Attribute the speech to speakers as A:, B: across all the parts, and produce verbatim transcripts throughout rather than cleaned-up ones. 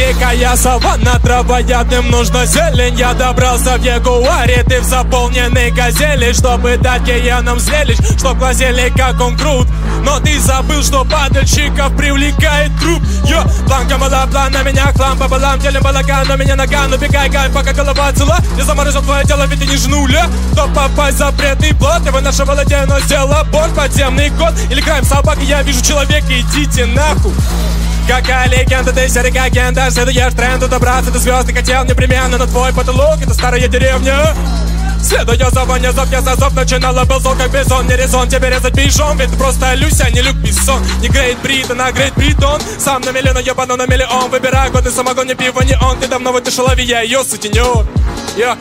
A: дикая саванна, травоядным нужно зелень. Я добрался в Ягуаре, ты в заполненной газели, чтобы дать гиенам зрелищ, чтоб глазели, как он крут. Но ты забыл, что падальщиков привлекает труп. Йо, планка была, план на меня, хлам по балам, делим балаган, но меня наган, убегай, гай, пока голова цела. Я заморозил твое тело, ведь ты не жнуля. Чтоб попасть в запретный плод, я выношу владею, но сделала боль, подземный кот. Или краем собаки, я вижу человека, идите нахуй. Какая легенда, ты серый как агента, следуешь тренду, добраться до звезд, ты хотел непременно, но твой потолок — это старая деревня. Следуя за Ваня, зов, я за зов, начинала был зов, как бизон. Не резон тебе резать пижон, ведь ты просто Люся, не Люк Бессон. Не Грейт Бритон, а Грейт Бритон. Сам на миллион, ебану на миллион. Выбирай годный самогон, не пиво, не он. Ты давно вытащила, я ее сутенер. Я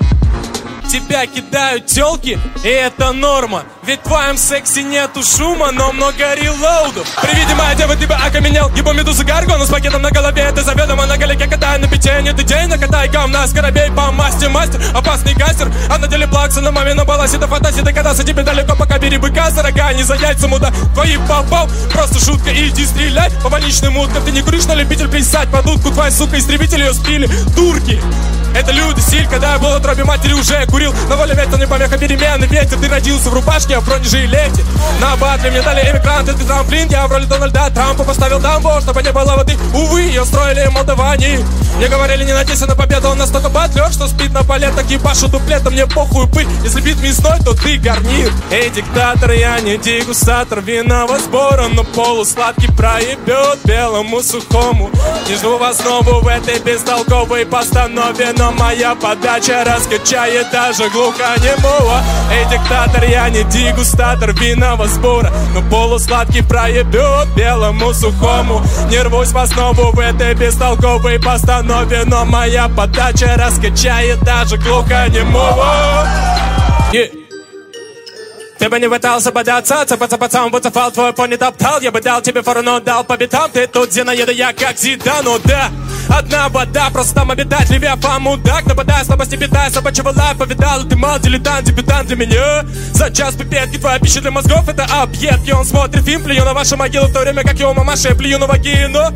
A: тебя кидают тёлки, и это норма. Ведь в твоем сексе нету шума, но много релоудов. При виде моей девы тебя окаменел. Ебу медузы гаргона с пакетом на голове. Ты заведомо на галеке катай на питье. Ты день накатай говна, скоробей по масти мастер. Опасный гастер, а на деле плакса на маме на баласе. До фантазии докататься тебе далеко, пока бери быка за рога. Не за яйца муда, твои попал. Просто шутка, иди стреляй по больничным уткам. Ты не куришь, но любитель плясать под утку. Твоя сука, истребитель ее спили, турки. Это люди, стиль, когда я был в утробе матери, уже курил. На воле ветра не помеха перемены ветер. Ты родился в рубашке, а в бронежилете. На батле мне дали эмигранты, ты трамплин. Я в роли Дональда Трампа поставил дамбо, чтобы не было воды. Увы, ее строили молдаване. Мне говорили, не надейся на победу. Он настолько батлёв, что спит на палетах. Ебашу дуплетом, мне похуй пыль. Если бит мясной, то ты гарнир. Эй, диктатор, я не дегустатор винного сбора, но полусладкий проебет белому сухому. Не жду вас снова в этой бестолковой постанове, но моя подача раскачает даже глухонемого. Эй, диктатор, я не дегустатор винного сбора, но полусладкий проебет белому сухому. Не рвусь в основу в этой бестолковой постанове, но моя подача раскачает даже глухонемого. Yeah. Ты бы не пытался бодаться, цепаться пацан, будто фал твой пони топтал. Я бы дал тебе фору, но дал по битам. Ты тут Зинаида, я как Зидан, ну да. Одна вода, просто там обитать, левиафан, мудак. Нападай, слабости питай, собачьего лайфа видал. Ты мал, дилетант, дебютант для меня. За час пипетки, твоя пища для мозгов — это объедки. Он смотрит фильм, плюю на вашу могилу, в то время как его мамаша, я плюю на вагину.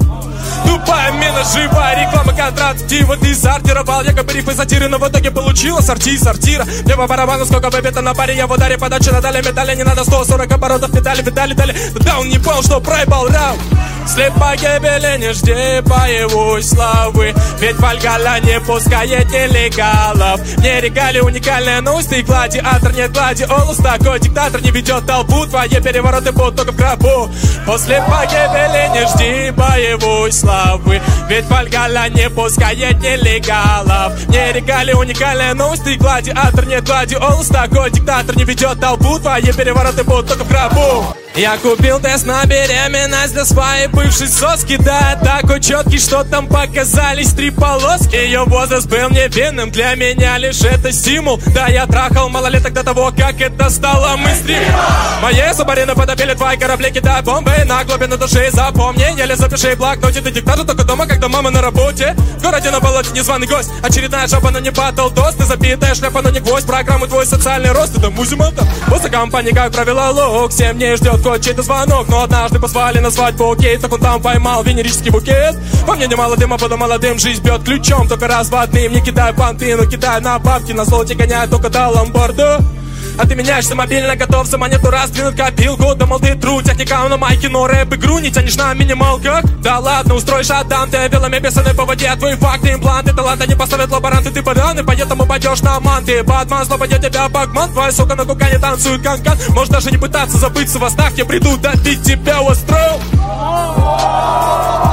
A: Тупая мина, живая реклама, контрацептива. Ты сортировал якобы рифы сатиры, но в итоге получила сорти сортира. Мне по барабану, сколько выбито на паре, я в ударе, подача на далее медали. Не надо сто сорок оборотов, медали, видали, дали. Да он не понял, что проебал раунд. Слепа гибели, не жди боевой славы, ведь Вальгалла не пускает нелегалов. Не регалии уникальная, но ты гладиатор, нет гладиолус. Такой диктатор не ведет толпу, твои перевороты будут только в гробу. После погибели не жди боевой славы, ведь Вальгалла не пускает нелегалов. Не регалии уникальная, но ты гладиатор, нет гладиолус. Такой диктатор не ведет толпу, твои перевороты будут только в гробу. Я купил тест на беременность для своей бывшей соски. Да, такой четкий, что там показались три полоски. Ее возраст был невинным, для меня лишь это стимул. Да, я трахал малолеток до того, как это стало мейнстрим. Мои субмарины потопили твои корабли, кидай бомбы на глубину души. Запомни, еле запиши блокноте. Ты диктатор только дома, когда мама на работе. В городе на болоте незваный гость. Очередная жаба, но не батл тост. Ты забитая шляпа, но не гвоздь. Программу твой социальный рост. Это музиманта. После компании, как правило, лог. Семь дней ждет код, чей-то звонок. Но однажды позвали на свадьбу, окей. Так он там поймал венерический букет. По мне немало дыма, буду молодым. Жизнь бьет ключом, только разводным. Не кидай понты, но кидай на бабки. На золоте гоняют только до ломбарда. А ты меняешься мобильно, готов за монету раздвинуть копилку. Думал, ты тру, техника на майке, но рэп игру не тянешь на минималках. Да ладно, устроишь отдам, ты велами писаны по воде. Твои факты, импланты, таланты не поставят лаборанты. Ты баран, и поэтому пойдешь на манты. Батман, зло пойдет тебя багман. Твоя сука на кукане танцует канкан. Можешь даже не пытаться забыться во снах. Я приду добить тебя, устроил.